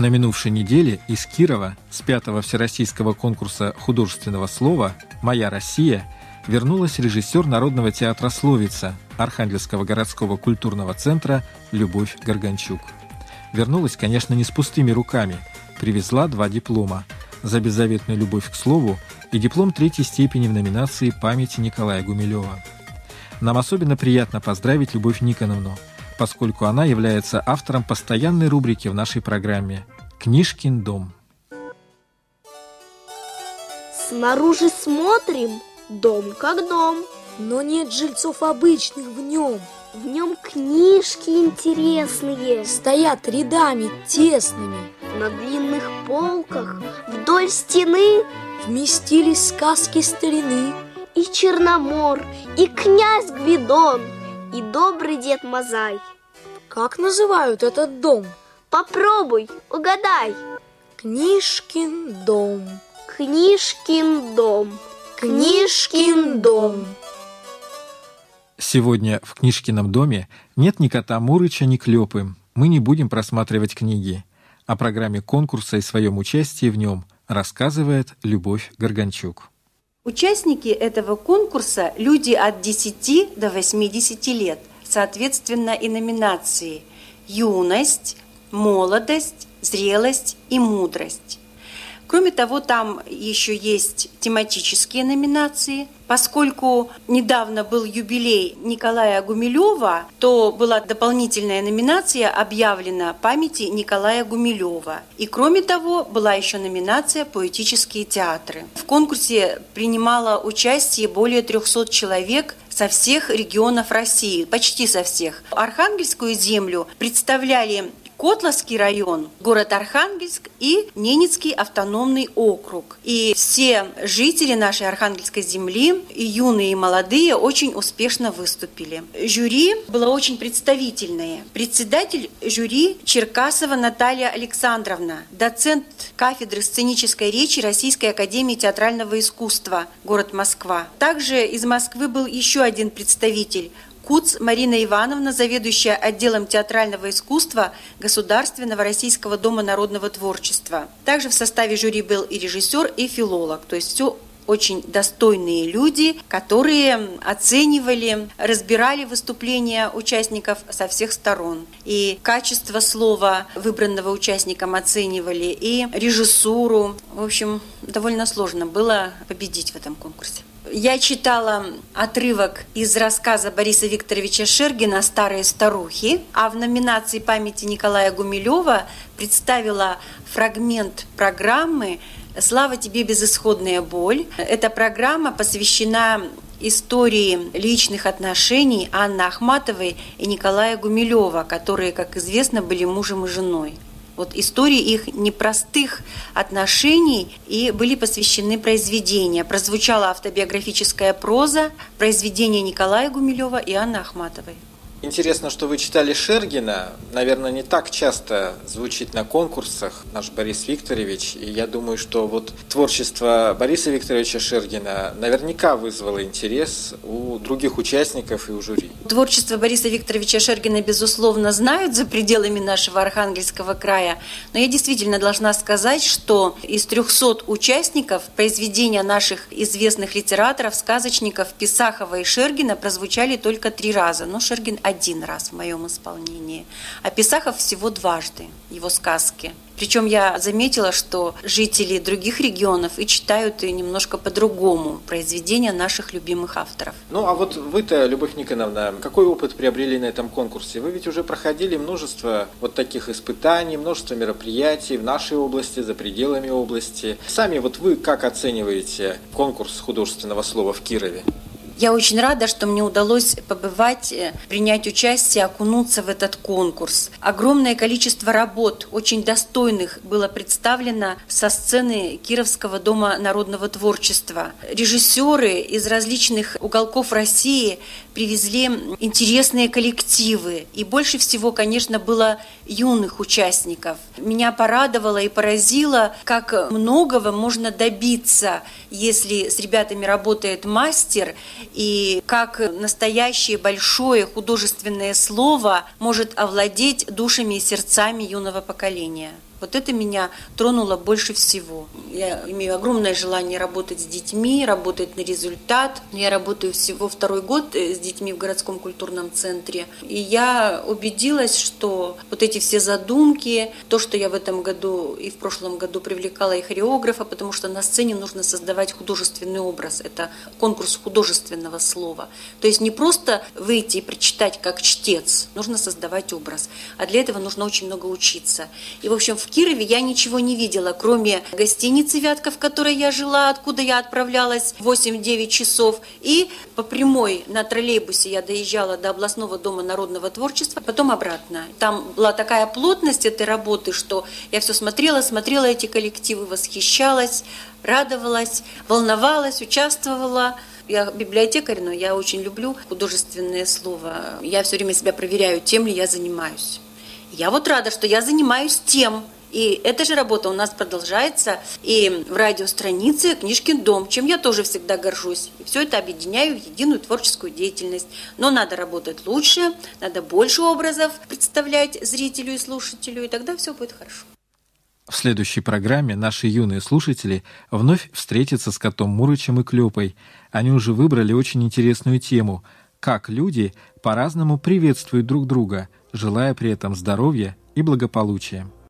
На минувшей неделе из Кирова с 5-го Всероссийского конкурса художественного слова «Моя Россия» вернулась режиссер Народного театра «Словица» Архангельского городского культурного центра Любовь Горгончук. Вернулась, конечно, не с пустыми руками. Привезла 2 диплома за беззаветную любовь к слову и диплом 3-й степени в номинации «Памяти Николая Гумилева». Нам особенно приятно поздравить Любовь Никоновну, поскольку она является автором постоянной рубрики в нашей программе «Книжкин дом». Снаружи смотрим, дом как дом, но нет жильцов обычных в нем. В нем книжки интересные стоят рядами тесными. На длинных полках вдоль стены вместились сказки старины. И Черномор, и князь Гвидон, и добрый дед Мазай. Как называют этот дом? Попробуй, угадай. Книжкин дом. Книжкин дом. Книжкин дом. Сегодня в Книжкином доме нет ни кота Мурыча, ни Клёпы. Мы не будем просматривать книги. О программе конкурса и своем участии в нем рассказывает Любовь Горгончук. Участники этого конкурса – люди от 10 до 80 лет, соответственно и номинации «Юность», «Молодость», «Зрелость» и «Мудрость». Кроме того, там еще есть тематические номинации. Поскольку недавно был юбилей Николая Гумилева, то была дополнительная номинация объявлена памяти Николая Гумилева. И кроме того, была еще номинация «Поэтические театры». В конкурсе принимало участие более 300 человек со всех регионов России, почти со всех. Архангельскую землю представляли Котловский район, город Архангельск и Ненецкий автономный округ. И все жители нашей Архангельской земли, и юные, и молодые, очень успешно выступили. Жюри было очень представительное. Председатель жюри Черкасова Наталья Александровна, доцент кафедры сценической речи Российской академии театрального искусства, город Москва. Также из Москвы был еще один представитель – Куц Марина Ивановна, заведующая отделом театрального искусства Государственного Российского дома народного творчества. Также в составе жюри был и режиссер, и филолог. То есть все очень достойные люди, которые оценивали, разбирали выступления участников со всех сторон. И качество слова выбранного участником оценивали, и режиссуру. В общем, довольно сложно было победить в этом конкурсе. Я читала отрывок из рассказа Бориса Викторовича Шергина «Старые старухи», а в номинации памяти Николая Гумилева представила фрагмент программы «Слава тебе, безысходная боль». Эта программа посвящена истории личных отношений Анны Ахматовой и Николая Гумилева, которые, как известно, были мужем и женой. Вот истории их непростых отношений и были посвящены произведения. Прозвучала автобиографическая проза, произведения Николая Гумилева и Анны Ахматовой. Интересно, что вы читали Шергина. Наверное, не так часто звучит на конкурсах наш Борис Викторович. И я думаю, что вот творчество Бориса Викторовича Шергина наверняка вызвало интерес у других участников и у жюри. Творчество Бориса Викторовича Шергина, безусловно, знают за пределами нашего Архангельского края. Но я действительно должна сказать, что из 300 участников произведения наших известных литераторов, сказочников Писахова и Шергина прозвучали только 3 раза. Но Шергин 1 раз в моем исполнении, а Писахов всего 2, его сказки. Причем я заметила, что жители других регионов и читают и немножко по-другому произведения наших любимых авторов. Ну, а вот вы-то, Любовь Никоновна, какой опыт приобрели на этом конкурсе? Вы ведь уже проходили множество вот таких испытаний, множество мероприятий в нашей области, за пределами области. Сами вот вы как оцениваете конкурс художественного слова в Кирове? Я очень рада, что мне удалось побывать, принять участие, окунуться в этот конкурс. Огромное количество работ, очень достойных, было представлено со сцены Кировского дома народного творчества. Режиссеры из различных уголков России привезли интересные коллективы. И больше всего, конечно, было юных участников. Меня порадовало и поразило, как многого можно добиться, если с ребятами работает мастер, и как настоящее большое художественное слово может овладеть душами и сердцами юного поколения. Вот это меня тронуло больше всего. Я имею огромное желание работать с детьми, работать на результат. Я работаю всего 2-й год с детьми в городском культурном центре. И я убедилась, что вот эти все задумки, то, что я в этом году и в прошлом году привлекала и хореографа, потому что на сцене нужно создавать художественный образ. Это конкурс художественного слова. То есть не просто выйти и прочитать как чтец, нужно создавать образ. А для этого нужно очень много учиться. И, в общем, в Кирове я ничего не видела, кроме гостиницы «Вятка», в которой я жила, откуда я отправлялась 8-9 часов. И по прямой на троллейбусе я доезжала до областного дома народного творчества, потом обратно. Там была такая плотность этой работы, что я все смотрела эти коллективы, восхищалась, радовалась, волновалась, участвовала. Я библиотекарь, но я очень люблю художественное слово. Я все время себя проверяю, тем ли я занимаюсь. Я вот рада, что я занимаюсь тем. И эта же работа у нас продолжается и в радиостранице «Книжкин дом», чем я тоже всегда горжусь. И все это объединяю в единую творческую деятельность. Но надо работать лучше, надо больше образов представлять зрителю и слушателю, и тогда все будет хорошо. В следующей программе наши юные слушатели вновь встретятся с котом Мурычем и Клёпой. Они уже выбрали очень интересную тему – как люди по-разному приветствуют друг друга, желая при этом здоровья и благополучия.